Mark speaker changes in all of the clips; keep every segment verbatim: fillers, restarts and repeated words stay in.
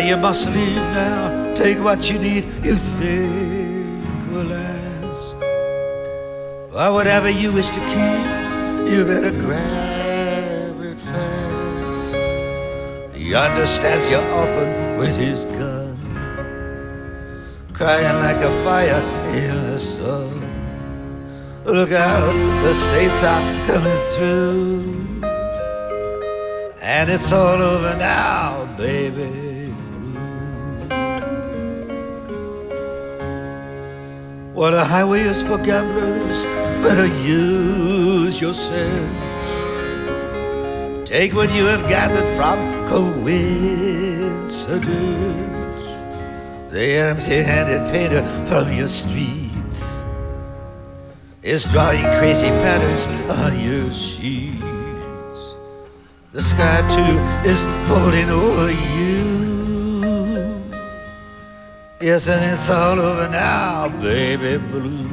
Speaker 1: you must leave now. Take what you need, you think will last. But whatever you wish to keep, you better grab it fast. He understands you often with his gun, crying like a fire in the sun. Look out, the saints are coming through, and it's all over now, baby blue. Well, the highway is for gamblers, better use your sense. Take what you have gathered from coincidence, the empty-handed painter from your streets is drawing crazy patterns on your sheets. The sky too is folding over you. Yes, and it's all over now, baby blue.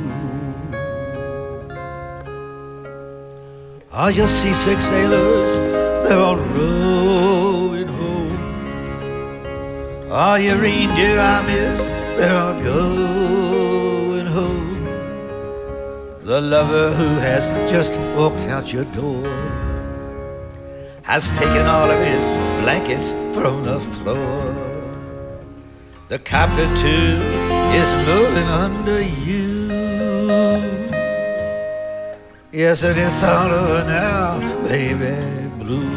Speaker 1: All your seasick sailors, they're all rowing home. All your reindeer armies, they're all going home. The lover who has just walked out your door has taken all of his blankets from the floor. The carpet too is moving under you. Yes, and it's all over now, baby blue.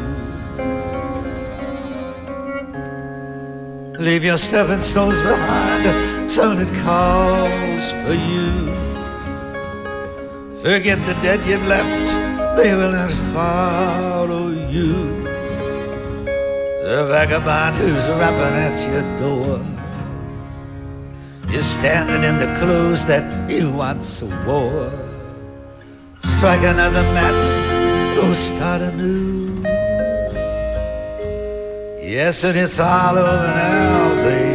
Speaker 1: Leave your stepping stones behind, something calls for you. Forget the dead you've left, they will not follow you. The vagabond who's rapping at your door is standing in the clothes that you once wore. Strike another match, go start anew. Yes, and it's all over now, baby.